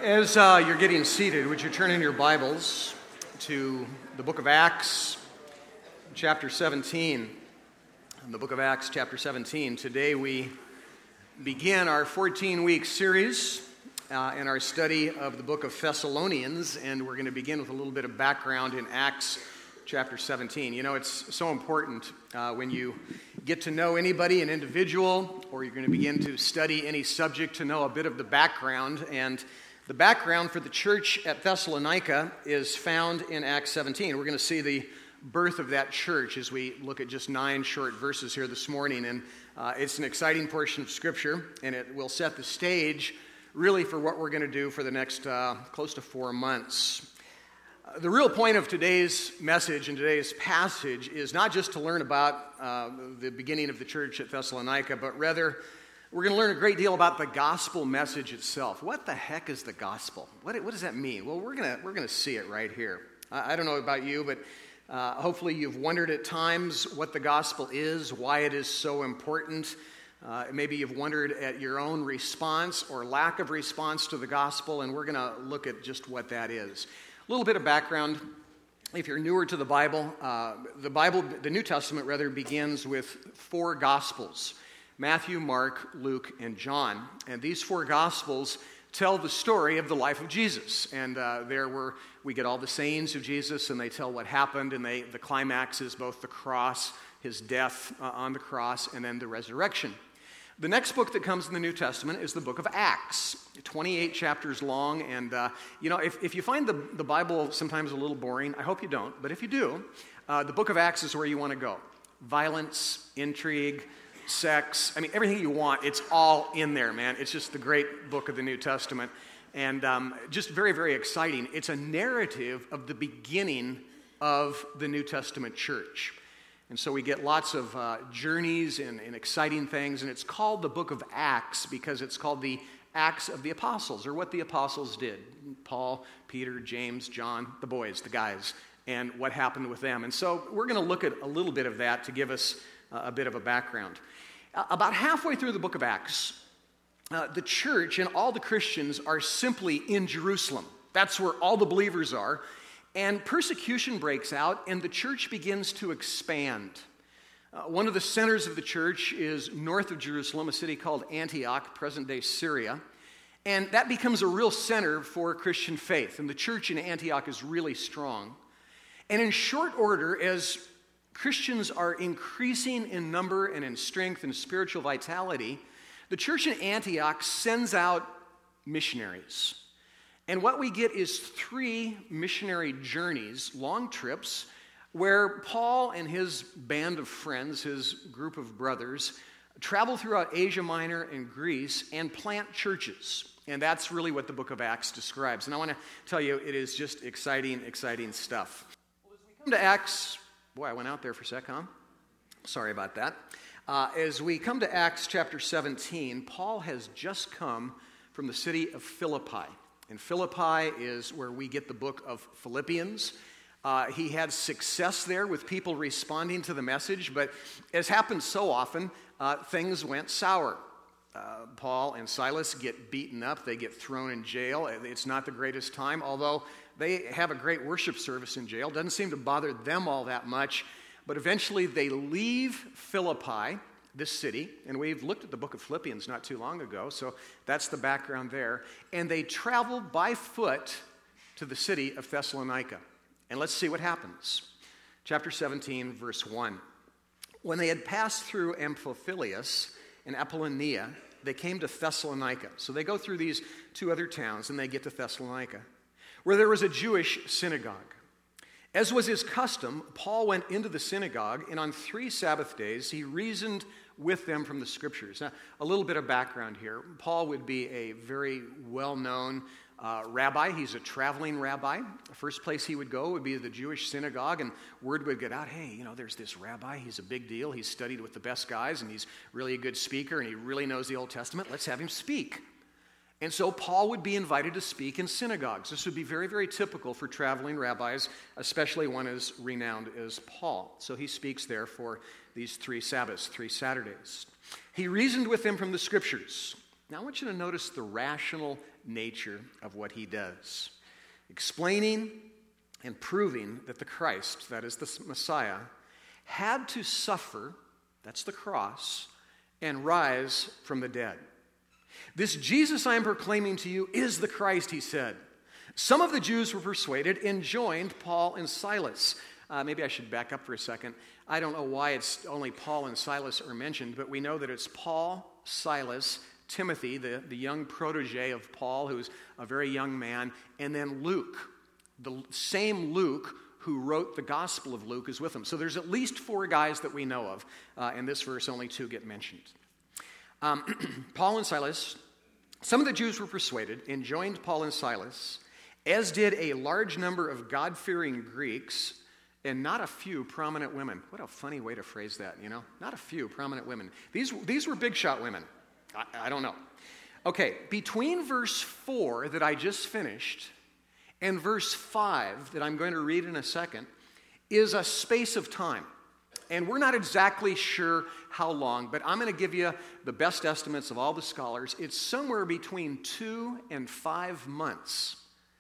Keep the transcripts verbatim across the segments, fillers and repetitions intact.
As uh, you're getting seated, would you turn in your Bibles to the book of Acts, chapter seventeen. In the book of Acts, chapter seventeen. Today we begin our fourteen-week series uh, in our study of the book of Thessalonians, and we're going to begin with a little bit of background in Acts chapter seventeen. You know, it's so important uh, when you get to know anybody, an individual, or you're going to begin to study any subject, to know a bit of the background. And the background for the church at Thessalonica is found in Acts seventeen. We're going to see the birth of that church as we look at just nine short verses here this morning. And uh, it's an exciting portion of Scripture, and it will set the stage really for what we're going to do for the next uh, close to four months. Uh, the real point of today's message and today's passage is not just to learn about uh, the beginning of the church at Thessalonica, but rather we're going to learn a great deal about the gospel message itself. What the heck is the gospel? What, what does that mean? Well, we're going to we're going to see it right here. I, I don't know about you, but uh, hopefully you've wondered at times what the gospel is, why it is so important. Uh, maybe you've wondered at your own response or lack of response to the gospel, and we're going to look at just what that is. A little bit of background. If you're newer to the Bible, uh, the Bible, the New Testament rather, begins with four gospels: Matthew, Mark, Luke, and John. And these four Gospels tell the story of the life of Jesus. And uh, there were, we get all the sayings of Jesus, and they tell what happened, and they, the climax is both the cross, his death uh, on the cross, and then the resurrection. The next book that comes in the New Testament is the book of Acts, twenty-eight chapters long. And, uh, you know, if, if you find the, the Bible sometimes a little boring, I hope you don't, but if you do, uh, the book of Acts is where you want to go. Violence, intrigue, sex, I mean, everything you want, it's all in there, man. It's just the great book of the New Testament. And um, just very, very exciting. It's a narrative of the beginning of the New Testament church. And so we get lots of uh, journeys and, and exciting things. And it's called the book of Acts because it's called the Acts of the Apostles, or what the apostles did. Paul, Peter, James, John, the boys, the guys, and what happened with them. And so we're going to look at a little bit of that to give us uh, a bit of a background. Uh, about halfway through the book of Acts, uh, the church and all the Christians are simply in Jerusalem. That's where all the believers are. And persecution breaks out, and the church begins to expand. Uh, one of the centers of the church is north of Jerusalem, a city called Antioch, present-day Syria. And that becomes a real center for Christian faith. And the church in Antioch is really strong. And in short order, as Christians are increasing in number and in strength and spiritual vitality, the church in Antioch sends out missionaries. And what we get is three missionary journeys, long trips, where Paul and his band of friends, his group of brothers, travel throughout Asia Minor and Greece and plant churches. And that's really what the book of Acts describes. And I want to tell you, it is just exciting, exciting stuff. Well, as we come to Acts, boy, I went out there for a sec, huh? Sorry about that. Uh, as we come to Acts chapter seventeen, Paul has just come from the city of Philippi. And Philippi is where we get the book of Philippians. Uh, he had success there with people responding to the message, but as happens so often, uh, things went sour. Uh, Paul and Silas get beaten up. They get thrown in jail. It's not the greatest time, although they have a great worship service in jail. Doesn't seem to bother them all that much. But eventually they leave Philippi, this city, and we've looked at the book of Philippians not too long ago, so that's the background there. And they travel by foot to the city of Thessalonica. And let's see what happens. Chapter seventeen, verse one. When they had passed through Amphipolis and Apollonia, they came to Thessalonica. So they go through these two other towns, and they get to Thessalonica, where there was a Jewish synagogue. As was his custom, Paul went into the synagogue, and on three Sabbath days he reasoned with them from the Scriptures. Now, a little bit of background here. Paul would be a very well-known uh, rabbi. He's a traveling rabbi. The first place he would go would be the Jewish synagogue, and word would get out, hey, you know, there's this rabbi. He's a big deal. He's studied with the best guys, and he's really a good speaker, and he really knows the Old Testament. Let's have him speak. And so Paul would be invited to speak in synagogues. This would be very, very typical for traveling rabbis, especially one as renowned as Paul. So he speaks there for these three Sabbaths, three Saturdays. He reasoned with them from the Scriptures. Now I want you to notice the rational nature of what he does, explaining and proving that the Christ, that is the Messiah, had to suffer, that's the cross, and rise from the dead. This Jesus I am proclaiming to you is the Christ, he said. Some of the Jews were persuaded and joined Paul and Silas. Uh, maybe I should back up for a second. I don't know why it's only Paul and Silas are mentioned, but we know that it's Paul, Silas, Timothy, the, the young protege of Paul, who's a very young man, and then Luke, the same Luke who wrote the Gospel of Luke is with him. So there's at least four guys that we know of. Uh, in this verse, only two get mentioned. Um, Paul and Silas, some of the Jews were persuaded and joined Paul and Silas, as did a large number of God-fearing Greeks and not a few prominent women. What a funny way to phrase that, you know? Not a few prominent women. These, these were big shot women. I, I don't know. Okay, between verse four that I just finished and verse five that I'm going to read in a second is a space of time. And we're not exactly sure how long, but I'm going to give you the best estimates of all the scholars. It's somewhere between two and five months.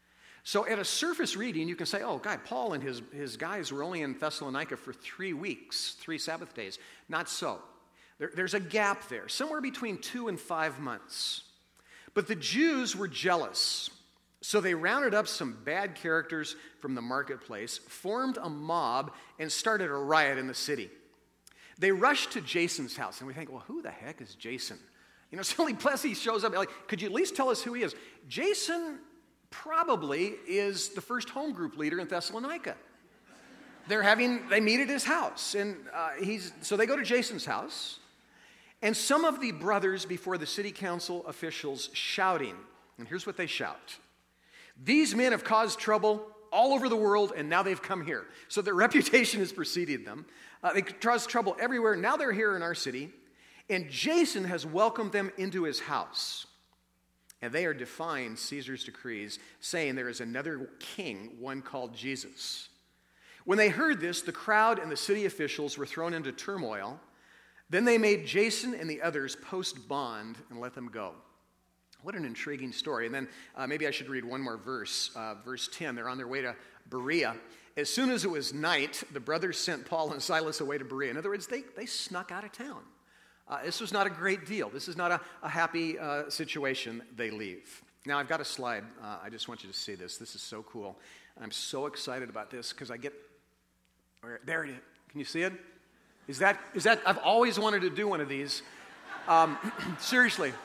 So at a surface reading, you can say, oh, God, Paul and his, his guys were only in Thessalonica for three weeks, three Sabbath days. Not so. There, there's a gap there, somewhere between two and five months. But the Jews were jealous. So they rounded up some bad characters from the marketplace, formed a mob, and started a riot in the city. They rushed to Jason's house, and we think, well, who the heck is Jason? You know, suddenly Plessy shows up, like, could you at least tell us who he is? Jason probably is the first home group leader in Thessalonica. They're having, they meet at his house, and uh, he's, so they go to Jason's house, and some of the brothers before the city council officials shouting, and here's what they shout. These men have caused trouble all over the world, and now they've come here. So their reputation has preceded them. Uh, they caused trouble everywhere. Now they're here in our city, and Jason has welcomed them into his house. And they are defying Caesar's decrees, saying there is another king, one called Jesus. When they heard this, the crowd and the city officials were thrown into turmoil. Then they made Jason and the others post bond and let them go. What an intriguing story. And then uh, maybe I should read one more verse. Uh, verse ten, they're on their way to Berea. As soon as it was night, the brothers sent Paul and Silas away to Berea. In other words, they, they snuck out of town. Uh, this was not a great deal. This is not a, a happy uh, situation. They leave. Now, I've got a slide. Uh, I just want you to see this. This is so cool. I'm so excited about this because I get... Where, there it is. Can you see it? Is that... Is that? I've always wanted to do one of these. Um, seriously.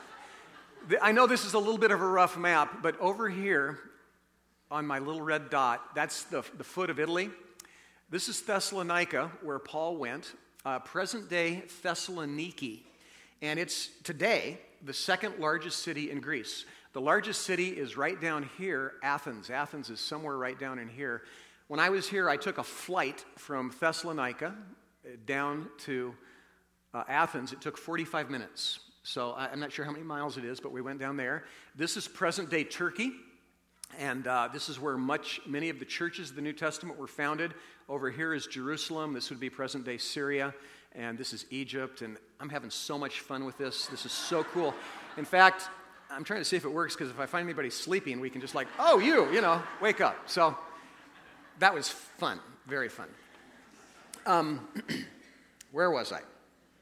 I know this is a little bit of a rough map, but over here on my little red dot, that's the, the foot of Italy. This is Thessalonica, where Paul went. Uh, present-day Thessaloniki, and it's today the second largest city in Greece. The largest city is right down here, Athens. Athens is somewhere right down in here. When I was here, I took a flight from Thessalonica down to uh, Athens. It took forty-five minutes, so I'm not sure how many miles it is, but we went down there. This is present-day Turkey. And uh, this is where much, many of the churches of the New Testament were founded. Over here is Jerusalem. This would be present-day Syria. And this is Egypt. And I'm having so much fun with this. This is so cool. In fact, I'm trying to see if it works, because if I find anybody sleeping, we can just like, oh, you, you know, wake up. So that was fun, very fun. Um, where was I?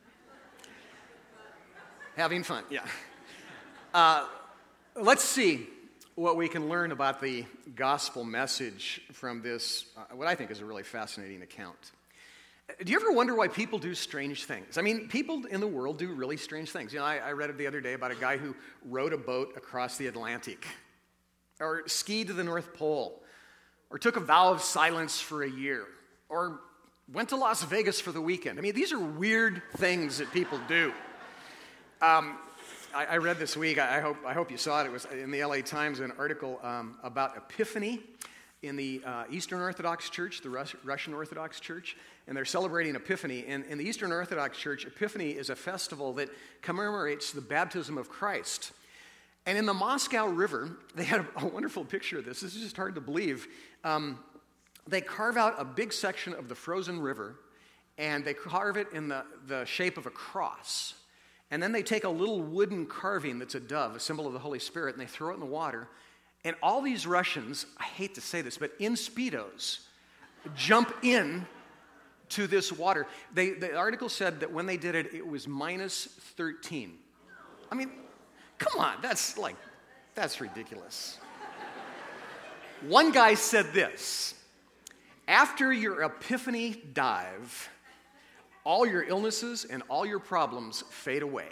Having fun, yeah. Uh, let's see what we can learn about the gospel message from this, uh, what I think is a really fascinating account. Do you ever wonder why people do strange things? I mean, people in the world do really strange things. You know, I, I read it the other day about a guy who rowed a boat across the Atlantic, or skied to the North Pole, or took a vow of silence for a year, or went to Las Vegas for the weekend. I mean, these are weird things that people do. Um, I, I read this week, I hope I hope you saw it, it was in the L A Times, an article um, about Epiphany in the uh, Eastern Orthodox Church, the Rus- Russian Orthodox Church, and they're celebrating Epiphany. And in the Eastern Orthodox Church, Epiphany is a festival that commemorates the baptism of Christ. And in the Moscow River, they had a, a wonderful picture of this. This is just hard to believe. Um, they carve out a big section of the frozen river, and they carve it in the, the shape of a cross. And then they take a little wooden carving that's a dove, a symbol of the Holy Spirit, and they throw it in the water. And all these Russians, I hate to say this, but in Speedos, jump in to this water. They, the article said that when they did it, it was minus thirteen. I mean, come on, that's like, that's ridiculous. One guy said this: after your epiphany dive, all your illnesses and all your problems fade away.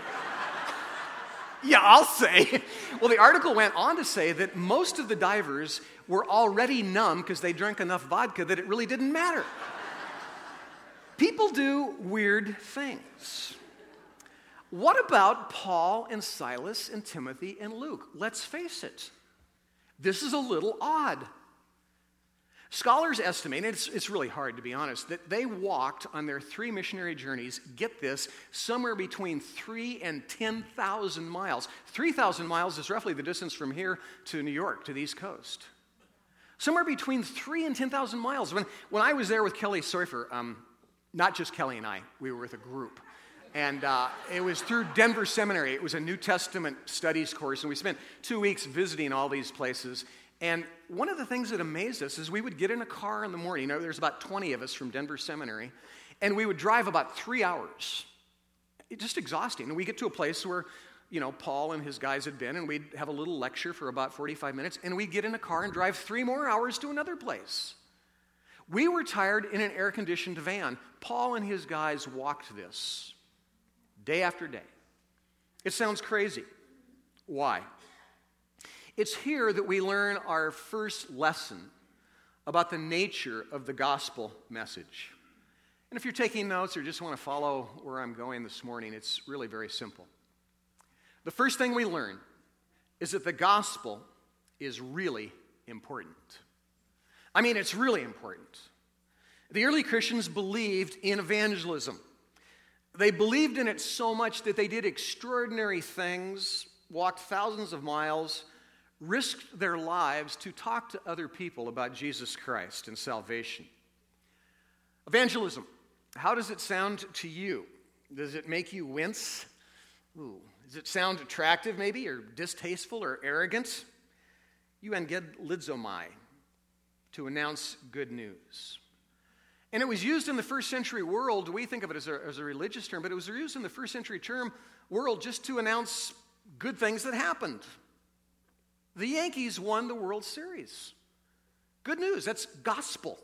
Yeah, I'll say. Well, the article went on to say that most of the divers were already numb because they drank enough vodka that it really didn't matter. People do weird things. What about Paul and Silas and Timothy and Luke? Let's face it, this is a little odd. Scholars estimate, and it's, it's really hard to be honest, that they walked on their three missionary journeys, get this, somewhere between three and ten thousand miles. three thousand miles is roughly the distance from here to New York, to the East Coast. Somewhere between three and ten thousand miles. When, when I was there with Kelly Seufer, um, not just Kelly and I, we were with a group. And uh, it was through Denver Seminary. It was a New Testament studies course, and we spent two weeks visiting all these places. And one of the things that amazed us is we would get in a car in the morning. You know, there's about twenty of us from Denver Seminary, and we would drive about three hours. It's just exhausting. And we get to a place where, you know, Paul and his guys had been, and we'd have a little lecture for about forty-five minutes, and we'd get in a car and drive three more hours to another place. We were tired in an air-conditioned van. Paul and his guys walked this day after day. It sounds crazy. Why? It's here that we learn our first lesson about the nature of the gospel message. And if you're taking notes or just want to follow where I'm going this morning, it's really very simple. The first thing we learn is that the gospel is really important. I mean, it's really important. The early Christians believed in evangelism. They believed in it so much that they did extraordinary things, walked thousands of miles, risked their lives to talk to other people about Jesus Christ and salvation. Evangelism, how does it sound to you? Does it make you wince? Ooh, does it sound attractive maybe, or distasteful or arrogant? Euangelidzomai, to announce good news. And it was used in the first century world. We think of it as a, as a religious term, but it was used in the first century term world just to announce good things that happened. The Yankees won the World Series. Good news, that's gospel.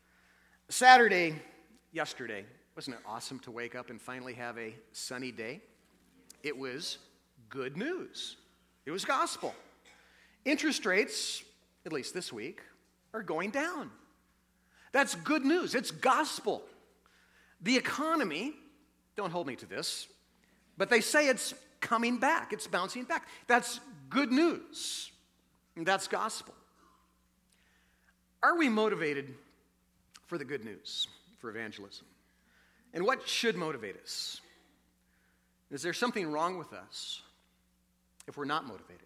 Saturday, yesterday, wasn't it awesome to wake up and finally have a sunny day? It was good news. It was gospel. Interest rates, at least this week, are going down. That's good news. It's gospel. The economy, don't hold me to this, but they say it's coming back. It's bouncing back. That's good news. And that's gospel. Are we motivated for the good news, for evangelism? And what should motivate us? Is there something wrong with us if we're not motivated?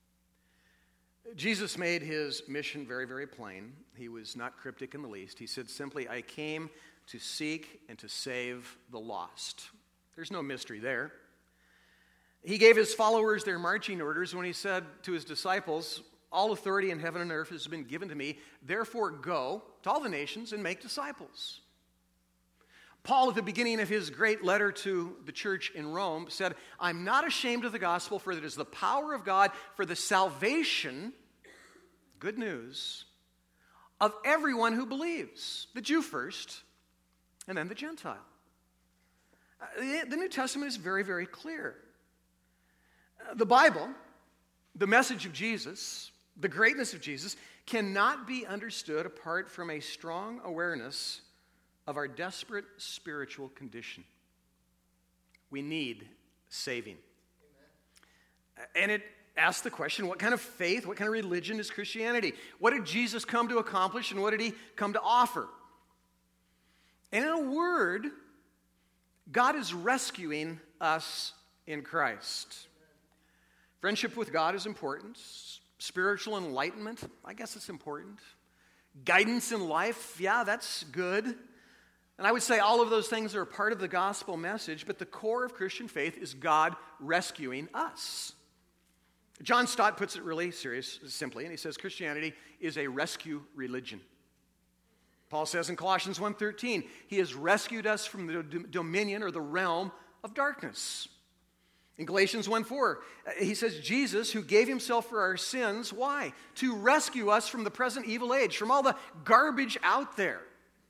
Jesus made his mission very, very plain. He was not cryptic in the least. He said simply, I came to seek and to save the lost. There's no mystery there. He gave his followers their marching orders when he said to his disciples, all authority in heaven and earth has been given to me. Therefore go to all the nations and make disciples. Paul, at the beginning of his great letter to the church in Rome, said, I'm not ashamed of the gospel, for it is the power of God for the salvation, good news, of everyone who believes. The Jew first, and then the Gentile. Uh, the, the New Testament is very, very clear. Uh, the Bible, the message of Jesus, the greatness of Jesus, cannot be understood apart from a strong awareness of our desperate spiritual condition. We need saving. Amen. And it asks the question, what kind of faith, what kind of religion is Christianity? What did Jesus come to accomplish, and what did he come to offer? And in a word, God is rescuing us in Christ. Friendship with God is important. Spiritual enlightenment, I guess it's important. Guidance in life, yeah, that's good. And I would say all of those things are a part of the gospel message, but the core of Christian faith is God rescuing us. John Stott puts it really serious, simply, and he says Christianity is a rescue religion. Paul says in Colossians one thirteen, he has rescued us from the dominion or the realm of darkness. In Galatians one four, he says, Jesus, who gave himself for our sins, why? To rescue us from the present evil age, from all the garbage out there.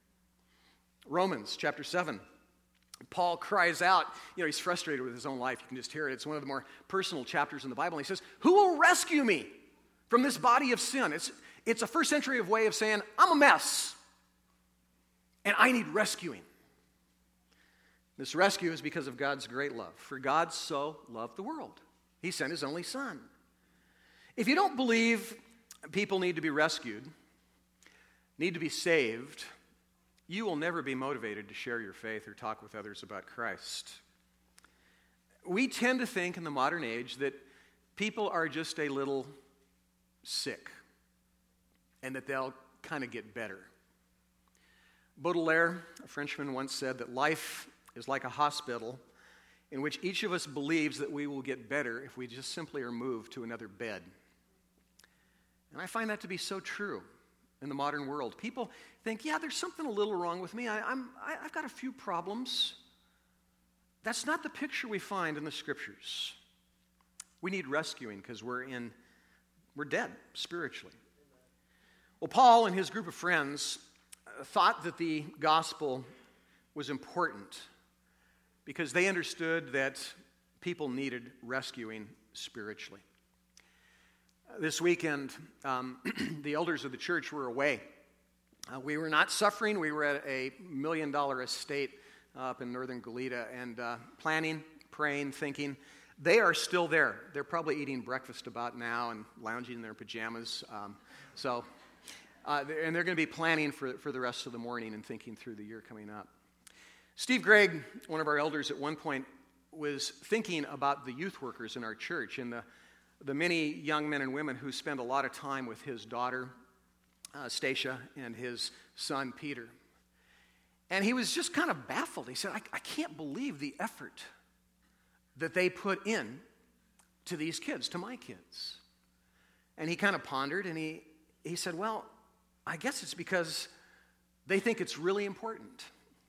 Romans chapter seven, Paul cries out, you know, he's frustrated with his own life. You can just hear it. It's one of the more personal chapters in the Bible. And he says, who will rescue me from this body of sin? It's, it's a first century way of saying, I'm a mess, and I need rescuing. This rescue is because of God's great love. For God so loved the world, he sent his only son. If you don't believe people need to be rescued, need to be saved, you will never be motivated to share your faith or talk with others about Christ. We tend to think in the modern age that people are just a little sick and that they'll kind of get better. Baudelaire, a Frenchman, once said that life is like a hospital in which each of us believes that we will get better if we just simply are moved to another bed. And I find that to be so true. In the modern world, people think, yeah, there's something a little wrong with me. I, I'm, I, I've got a few problems. That's not the picture we find in the Scriptures. We need rescuing because we're in, we're dead spiritually. Well, Paul and his group of friends thought that the gospel was important because they understood that people needed rescuing spiritually. This weekend, um, the elders of the church were away. Uh, we were not suffering. We were at a million-dollar estate uh, up in northern Goleta and uh, planning, praying, thinking. They are still there. They're probably eating breakfast about now and lounging in their pajamas. Um, so, uh, and they're going to be planning for, for the rest of the morning and thinking through the year coming up. Steve Gregg, one of our elders at one point, was thinking about the youth workers in our church and the the many young men and women who spend a lot of time with his daughter, uh, Stacia, and his son, Peter. And he was just kind of baffled. He said, I, I can't believe the effort that they put in to these kids, to my kids. And he kind of pondered, and he, he said, well, I guess it's because they think it's really important.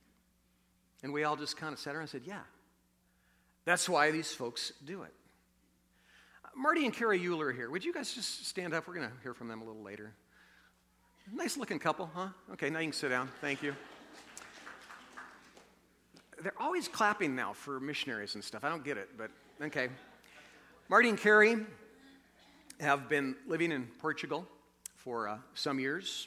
And we all just kind of sat around and said, yeah, that's why these folks do it. Marty and Carrie Euler are here. Would you guys just stand up? We're going to hear from them a little later. Nice looking couple, huh? Okay, now you can sit down. Thank you. They're always clapping now for missionaries and stuff. I don't get it, but okay. Marty and Carrie have been living in Portugal for uh, some years.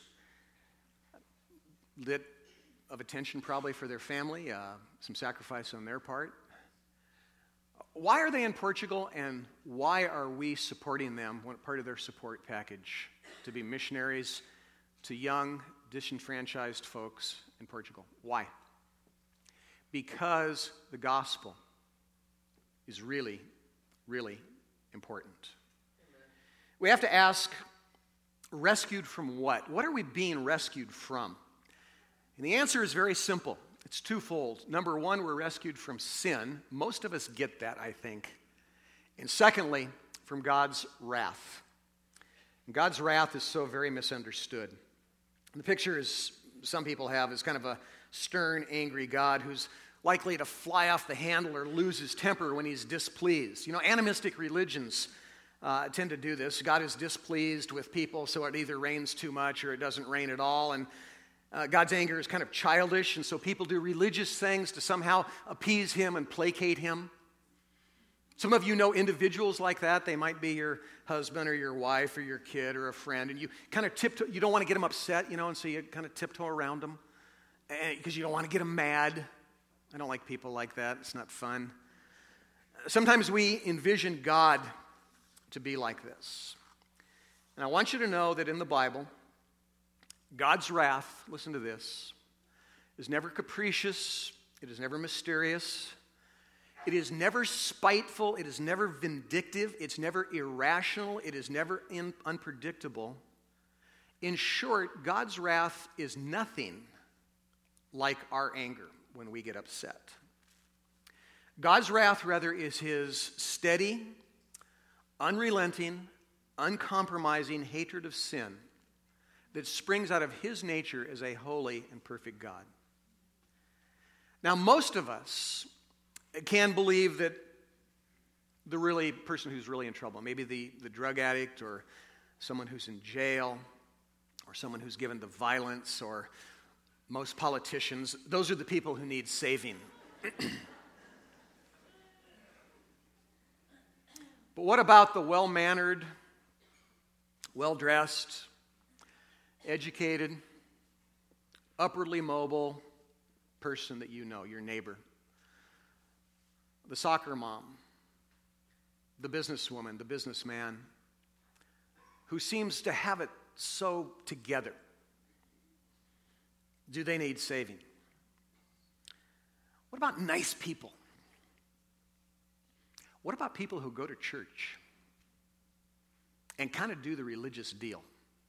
Lit of attention probably for their family, uh, some sacrifice on their part. Why are they in Portugal, and why are we supporting them, what part of their support package, to be missionaries to young, disenfranchised folks in Portugal? Why? Because the gospel is really, really important. Amen. We have to ask, rescued from what? What are we being rescued from? And the answer is very simple. It's twofold. Number one, we're rescued from sin. Most of us get that, I think. And secondly, from God's wrath. And God's wrath is so very misunderstood. And the picture is, some people have, is kind of a stern, angry God who's likely to fly off the handle or lose his temper when he's displeased. You know, animistic religions uh, tend to do this. God is displeased with people, so it either rains too much or it doesn't rain at all. And Uh, God's anger is kind of childish, and so people do religious things to somehow appease him and placate him. Some of you know individuals like that. They might be your husband or your wife or your kid or a friend, and you kind of tiptoe. You don't want to get them upset, you know, and so you kind of tiptoe around them because you don't want to get them mad. I don't like people like that. It's not fun. Sometimes we envision God to be like this. And I want you to know that in the Bible, God's wrath, listen to this, is never capricious, it is never mysterious, it is never spiteful, it is never vindictive, it's never irrational, it is never in, unpredictable. In short, God's wrath is nothing like our anger when we get upset. God's wrath, rather, is his steady, unrelenting, uncompromising hatred of sin that springs out of his nature as a holy and perfect God. Now, most of us can believe that the really person who's really in trouble, maybe the, the drug addict or someone who's in jail or someone who's given to violence, or most politicians, those are the people who need saving. But what about the well-mannered, well-dressed, educated, upwardly mobile person that you know, your neighbor? The soccer mom, the businesswoman, the businessman, who seems to have it so together. Do they need saving? What about nice people? What about people who go to church and kind of do the religious deal?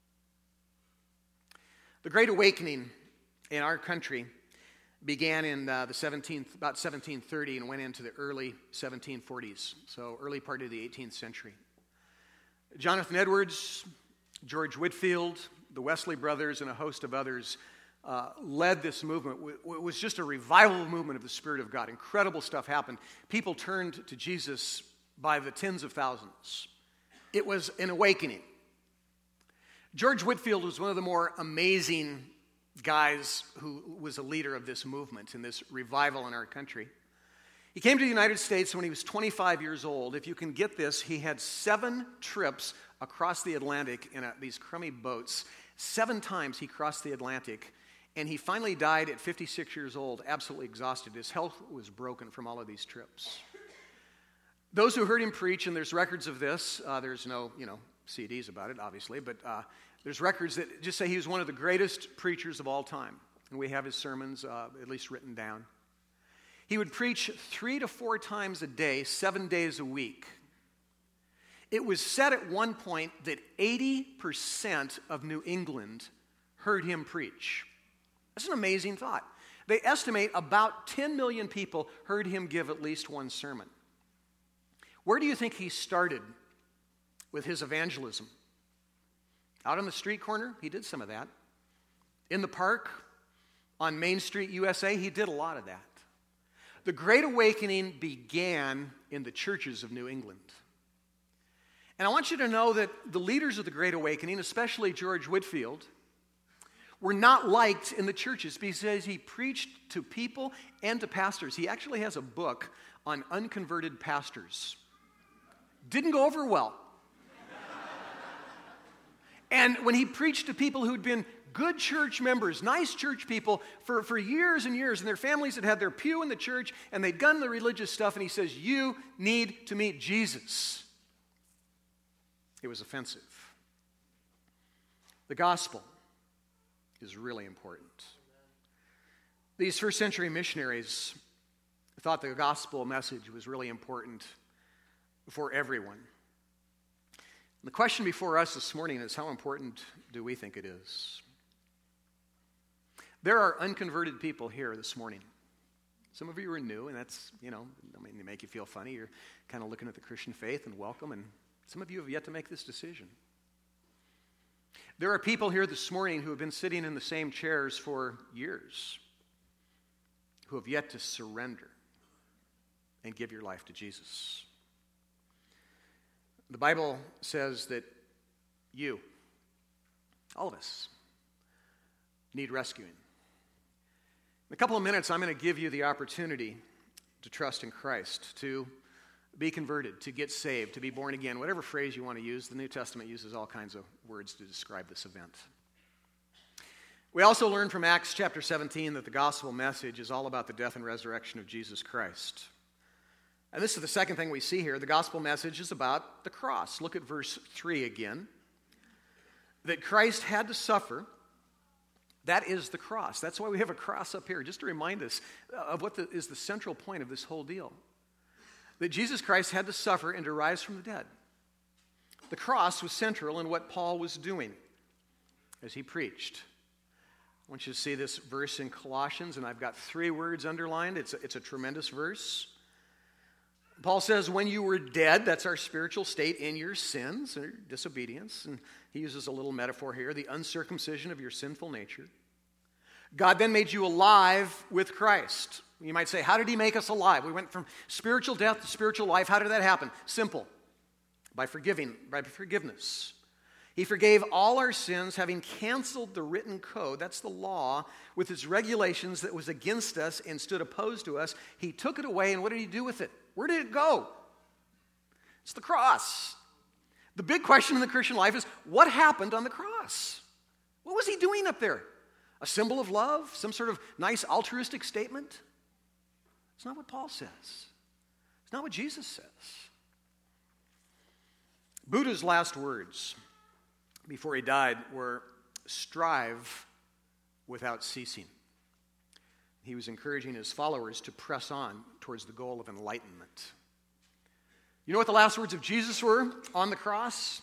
The Great Awakening in our country began in uh, the seventeenth, about seventeen thirty and went into the early seventeen forties, so early part of the eighteenth century. Jonathan Edwards, George Whitefield, the Wesley brothers, and a host of others uh, led this movement. It was just a revival movement of the Spirit of God. Incredible stuff happened. People turned to Jesus by the tens of thousands. It was an awakening. George Whitefield was one of the more amazing guys who was a leader of this movement and this revival in our country. He came to the United States when he was twenty-five years old. If you can get this, he had seven trips across the Atlantic in a, these crummy boats. Seven times he crossed the Atlantic, and he finally died at fifty-six years old, absolutely exhausted. His health was broken from all of these trips. Those who heard him preach, and there's records of this, uh, there's no, you know, C Ds about it, obviously, but uh, there's records that just say he was one of the greatest preachers of all time. And we have his sermons uh, at least written down. He would preach three to four times a day, seven days a week. It was said at one point that eighty percent of New England heard him preach. That's an amazing thought. They estimate about ten million people heard him give at least one sermon. Where do you think he started with his evangelism? Out on the street corner? He did some of that. In the park? On Main Street, U S A? He did a lot of that. The Great Awakening began in the churches of New England. And I want you to know that the leaders of the Great Awakening, especially George Whitefield, were not liked in the churches because he preached to people and to pastors. He actually has a book on unconverted pastors. Didn't go over well. And when he preached to people who'd been good church members, nice church people for, for years and years, and their families had had their pew in the church, and they'd done the religious stuff, and he says, you need to meet Jesus. It was offensive. The gospel is really important. These first century missionaries thought the gospel message was really important for everyone. The question before us this morning is, how important do we think it is? There are unconverted people here this morning. Some of you are new, and that's, you know, I mean, they make you feel funny. You're kind of looking at the Christian faith and welcome, and some of you have yet to make this decision. There are people here this morning who have been sitting in the same chairs for years, who have yet to surrender and give your life to Jesus. The Bible says that you, all of us, need rescuing. In a couple of minutes, I'm going to give you the opportunity to trust in Christ, to be converted, to get saved, to be born again, whatever phrase you want to use. The New Testament uses all kinds of words to describe this event. We also learn from Acts chapter seventeen that the gospel message is all about the death and resurrection of Jesus Christ. And this is the second thing we see here. The gospel message is about the cross. Look at verse three again. That Christ had to suffer. That is the cross. That's why we have a cross up here, just to remind us of what the, is the central point of this whole deal. That Jesus Christ had to suffer and to rise from the dead. The cross was central in what Paul was doing as he preached. I want you to see this verse in Colossians, and I've got three words underlined. It's a, it's a tremendous verse. Paul says, when you were dead, that's our spiritual state, in your sins or disobedience, and he uses a little metaphor here, the uncircumcision of your sinful nature. God then made you alive with Christ. You might say, how did he make us alive? We went from spiritual death to spiritual life. How did that happen? Simple. By forgiving, by forgiveness. He forgave all our sins, having canceled the written code, that's the law, with its regulations that was against us and stood opposed to us. He took it away, and what did he do with it? Where did it go? It's the cross. The big question in the Christian life is, what happened on the cross? What was he doing up there? A symbol of love? Some sort of nice altruistic statement? It's not what Paul says. It's not what Jesus says. Buddha's last words before he died were, strive without ceasing. He was encouraging his followers to press on towards the goal of enlightenment. You know what the last words of Jesus were on the cross?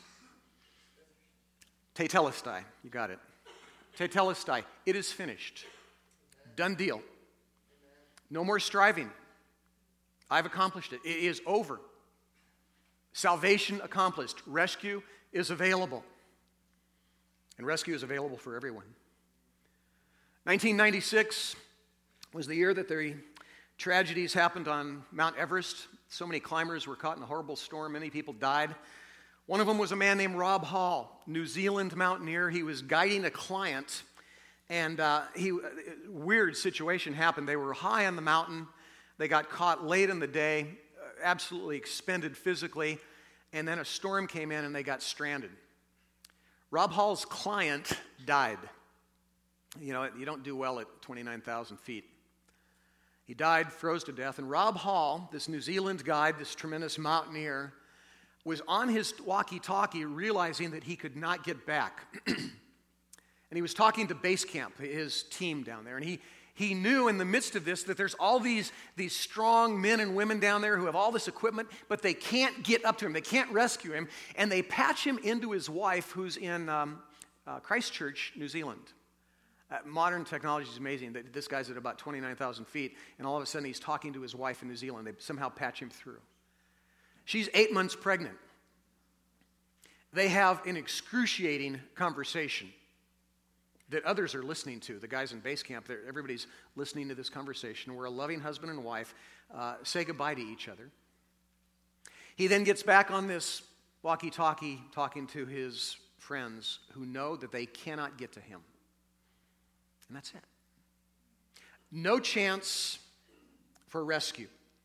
Tetelestai. You got it. Tetelestai. It is finished. Done deal. No more striving. I've accomplished it. It is over. Salvation accomplished. Rescue is available. And rescue is available for everyone. nineteen ninety-six was the year that the tragedies happened on Mount Everest. So many climbers were caught in a horrible storm. Many people died. One of them was a man named Rob Hall, New Zealand mountaineer. He was guiding a client, and uh, he, a weird situation happened. They were high on the mountain. They got caught late in the day, absolutely expended physically, and then a storm came in and they got stranded. Rob Hall's client died. You know, you don't do well at twenty-nine thousand feet. He died, froze to death, and Rob Hall, this New Zealand guide, this tremendous mountaineer, was on his walkie-talkie realizing that he could not get back. And he was talking to base camp, his team down there, and he He knew in the midst of this that there's all these, these strong men and women down there who have all this equipment, but they can't get up to him. They can't rescue him. And they patch him into his wife, who's in um, uh, Christchurch, New Zealand. Uh, modern technology is amazing. That this guy's at about twenty-nine thousand feet, and all of a sudden he's talking to his wife in New Zealand. They somehow patch him through. She's eight months pregnant. They have an excruciating conversation that others are listening to. The guys in base camp, everybody's listening to this conversation where a loving husband and wife uh, say goodbye to each other. He then gets back on this walkie-talkie talking to his friends who know that they cannot get to him. And that's it. No chance for rescue.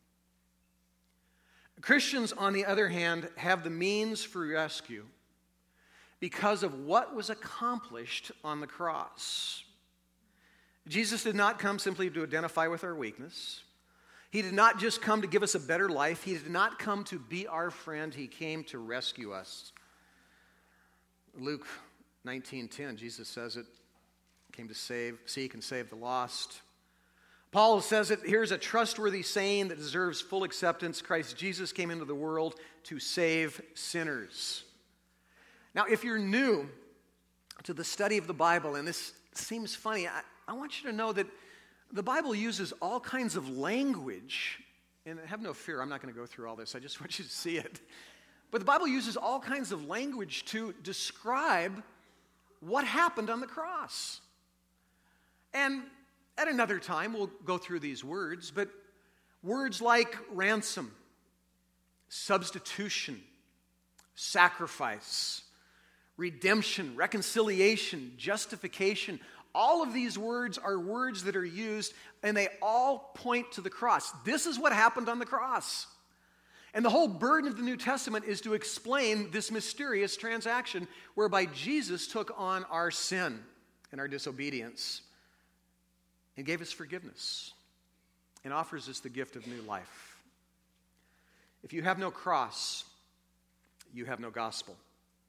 Christians, on the other hand, have the means for rescue because of what was accomplished on the cross. Jesus did not come simply to identify with our weakness. He did not just come to give us a better life. He did not come to be our friend. He came to rescue us. Luke nineteen ten, Jesus says it, came to save, seek and save the lost. Paul says it, here's a trustworthy saying that deserves full acceptance. Christ Jesus came into the world to save sinners. Now, if you're new to the study of the Bible, and this seems funny, I, I want you to know that the Bible uses all kinds of language, and have no fear, I'm not going to go through all this, I just want you to see it. But the Bible uses all kinds of language to describe what happened on the cross. And at another time, we'll go through these words, but words like ransom, substitution, sacrifice, redemption, reconciliation, justification, all of these words are words that are used, and they all point to the cross. This is what happened on the cross. And the whole burden of the New Testament is to explain this mysterious transaction whereby Jesus took on our sin and our disobedience and gave us forgiveness and offers us the gift of new life. If you have no cross, you have no gospel.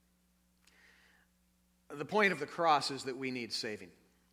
The point of the cross is that we need saving.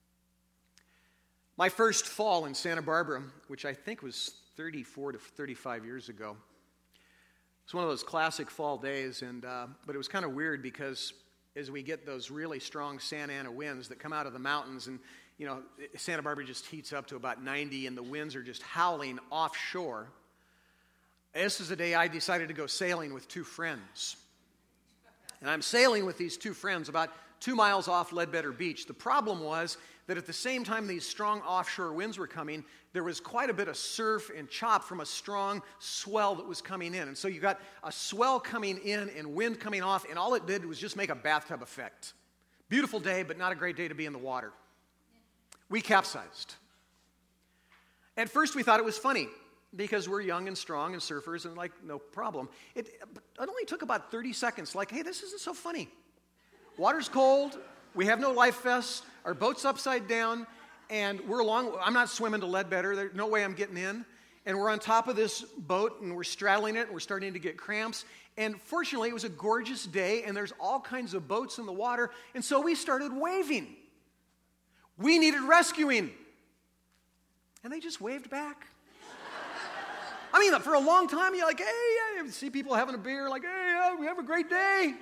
My first fall in Santa Barbara, which I think was thirty-four to thirty-five years ago, it was one of those classic fall days, and uh, but it was kind of weird because as we get those really strong Santa Ana winds that come out of the mountains, and you know, Santa Barbara just heats up to about ninety and the winds are just howling offshore. This is the day I decided to go sailing with two friends. And I'm sailing with these two friends about two miles off Ledbetter Beach. The problem was that at the same time these strong offshore winds were coming, there was quite a bit of surf and chop from a strong swell that was coming in. And so you got a swell coming in and wind coming off, and all it did was just make a bathtub effect. Beautiful day, but not a great day to be in the water. We capsized. At first we thought it was funny, because we're young and strong and surfers and like, no problem. It, it only took about thirty seconds, like, hey, this isn't so funny. Water's cold, we have no life vests, our boat's upside down, and we're along, I'm not swimming to Ledbetter, there's no way I'm getting in. And we're on top of this boat and we're straddling it and we're starting to get cramps. And fortunately, it was a gorgeous day and there's all kinds of boats in the water. And so we started waving. We needed rescuing. And they just waved back. I mean, for a long time, you're like, hey, yeah, you see people having a beer, like, hey, yeah, we have a great day.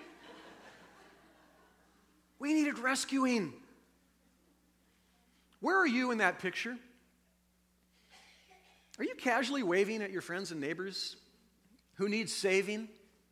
We needed rescuing. Where are you in that picture? Are you casually waving at your friends and neighbors who need saving?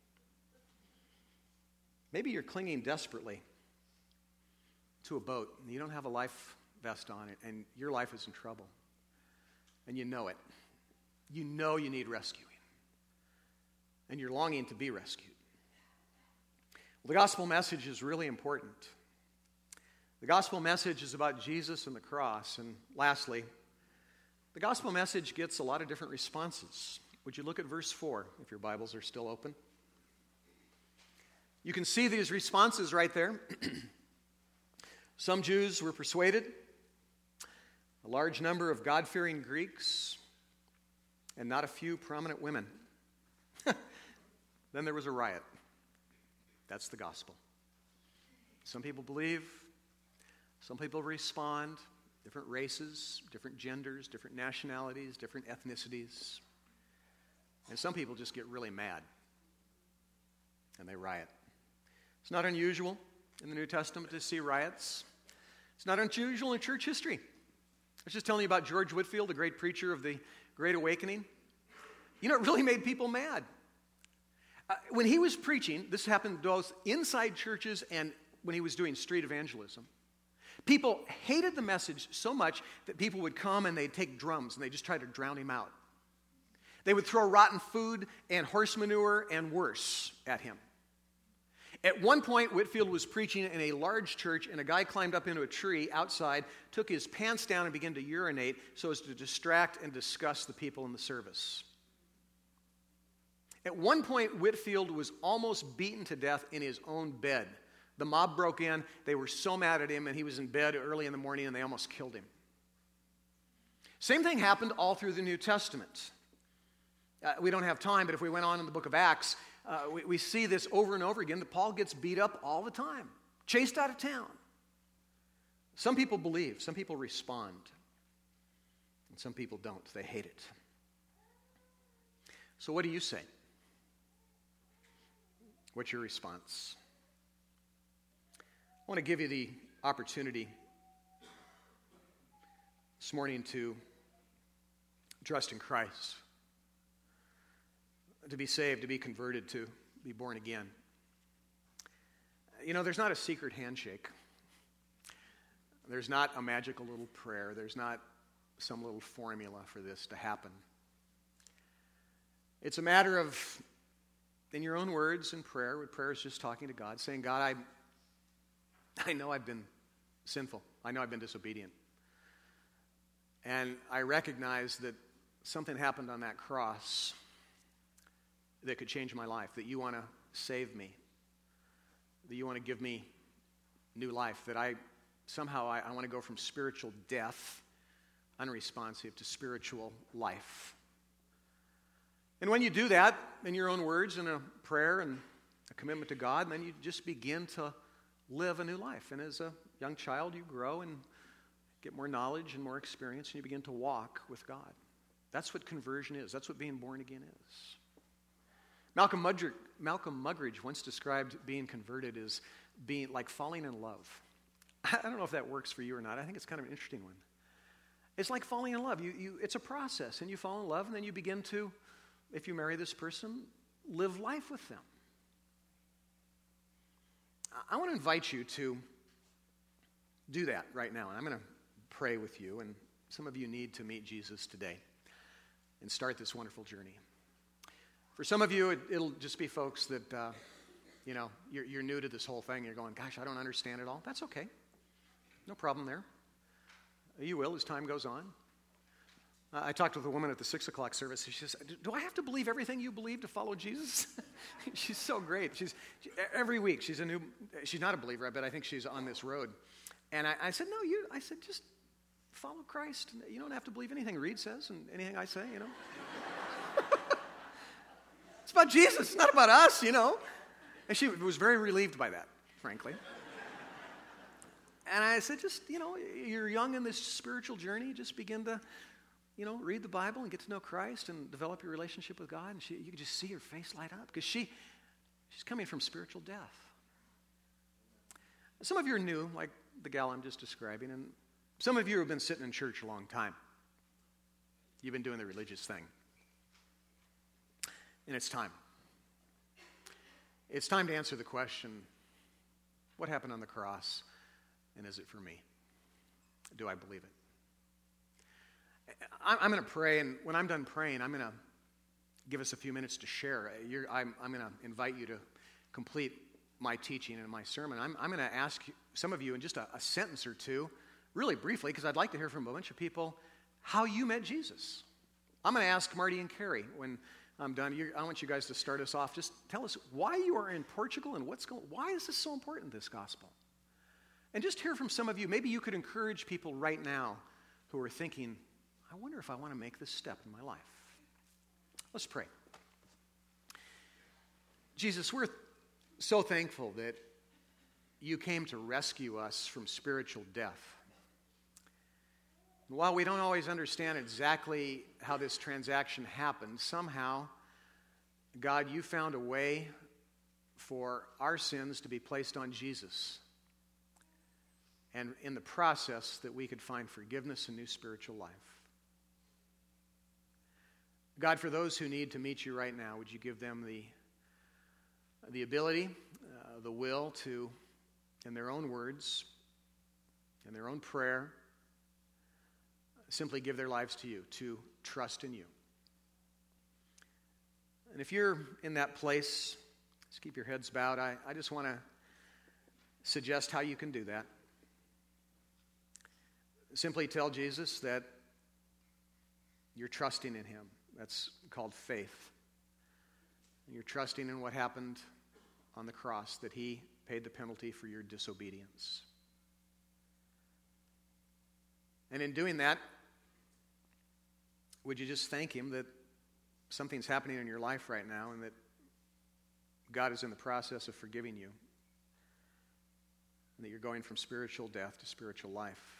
Maybe you're clinging desperately to a boat and you don't have a life vest on it and your life is in trouble. And you know it. You know you need rescuing. And you're longing to be rescued. Well, the gospel message is really important. The gospel message is about Jesus and the cross. And lastly, the gospel message gets a lot of different responses. Would you look at verse four, if your Bibles are still open? You can see these responses right there. Some Jews were persuaded, a large number of God-fearing Greeks, and not a few prominent women. Then there was a riot. That's the gospel. Some people believe, some people respond, different races, different genders, different nationalities, different ethnicities. And some people just get really mad and they riot. It's not unusual in the New Testament to see riots. It's not unusual in church history. I was just telling you about George Whitefield, the great preacher of the Great Awakening. You know, it really made people mad. Uh, when he was preaching, this happened both inside churches and when he was doing street evangelism. People hated the message so much that people would come and they'd take drums and they'd just try to drown him out. They would throw rotten food and horse manure and worse at him. At one point, Whitefield was preaching in a large church, and a guy climbed up into a tree outside, took his pants down, and began to urinate so as to distract and disgust the people in the service. At one point, Whitefield was almost beaten to death in his own bed. The mob broke in, they were so mad at him, and he was in bed early in the morning, and they almost killed him. Same thing happened all through the New Testament. Uh, we don't have time, but if we went on in the book of Acts, uh, we, we see this over and over again, that Paul gets beat up all the time, chased out of town. Some people believe, some people respond, and some people don't. They hate it. So what do you say? What's your response? I want to give you the opportunity this morning to trust in Christ, to be saved, to be converted, to be born again. You know, there's not a secret handshake. There's not a magical little prayer. There's not some little formula for this to happen. It's a matter of, in your own words in prayer, where prayer is just talking to God, saying, God, I, I know I've been sinful. I know I've been disobedient. And I recognize that something happened on that cross that could change my life, that you want to save me, that you want to give me new life, that I somehow I, I want to go from spiritual death, unresponsive, to spiritual life. And when you do that, in your own words, in a prayer and a commitment to God, then you just begin to live a new life. And as a young child, you grow and get more knowledge and more experience, and you begin to walk with God. That's what conversion is. That's what being born again is. Malcolm Muggeridge, Malcolm Muggeridge once described being converted as being like falling in love. I don't know if that works for you or not. I think it's kind of an interesting one. It's like falling in love. You, you, it's a process, and you fall in love, and then you begin to, if you marry this person, live life with them. I want to invite you to do that right now, and I'm going to pray with you, and some of you need to meet Jesus today and start this wonderful journey. For some of you, it, it'll just be folks that, uh, you know, you're, you're new to this whole thing. You're going, gosh, I don't understand it all. That's okay. No problem there. You will as time goes on. Uh, I talked with a woman at the six o'clock service. She says, do I have to believe everything you believe to follow Jesus? She's so great. She's she, every week, she's a new, she's not a believer, but I think she's on this road. And I, I said, no, you, I said, just follow Christ. You don't have to believe anything Reed says and anything I say, you know. It's about Jesus. It's not about us, you know. And she was very relieved by that, frankly. And I said, just, you know, you're young in this spiritual journey. Just begin to, you know, read the Bible and get to know Christ and develop your relationship with God. And she, you can just see her face light up because she, she's coming from spiritual death. Some of you are new, like the gal I'm just describing. And some of you have been sitting in church a long time. You've been doing the religious thing. And it's time. It's time to answer the question, what happened on the cross? And is it for me? Do I believe it? I'm going to pray, and when I'm done praying, I'm going to give us a few minutes to share. You're, I'm, I'm going to invite you to complete my teaching and my sermon. I'm, I'm going to ask some of you in just a, a sentence or two, really briefly, because I'd like to hear from a bunch of people how you met Jesus. I'm going to ask Marty and Carrie when I'm done. You, I want you guys to start us off. Just tell us why you are in Portugal and what's going. Why is this so important, this gospel? And just hear from some of you. Maybe you could encourage people right now who are thinking, I wonder if I want to make this step in my life. Let's pray. Jesus, we're so thankful that you came to rescue us from spiritual death. And while we don't always understand exactly how this transaction happened, somehow, God, you found a way for our sins to be placed on Jesus. And in the process, that we could find forgiveness and new spiritual life. God, for those who need to meet you right now, would you give them the, the ability, uh, the will to, in their own words, in their own prayer, simply give their lives to you, to trust in you. And if you're in that place, just keep your heads bowed. I, I just want to suggest how you can do that. Simply tell Jesus that you're trusting in him. That's called faith. You're trusting in what happened on the cross, that he paid the penalty for your disobedience. And in doing that, would you just thank him that something's happening in your life right now and that God is in the process of forgiving you and that you're going from spiritual death to spiritual life?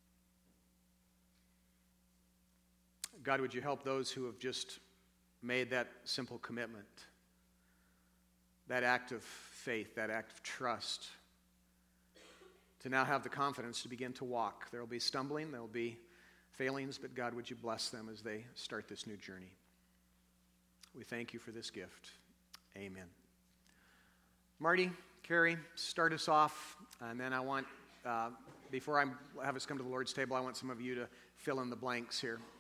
God, would you help those who have just made that simple commitment, that act of faith, that act of trust, to now have the confidence to begin to walk. There will be stumbling, there will be failings, but God, would you bless them as they start this new journey? We thank you for this gift. Amen. Marty, Carrie, start us off, and then I want, uh, before I have us come to the Lord's table, I want some of you to fill in the blanks here.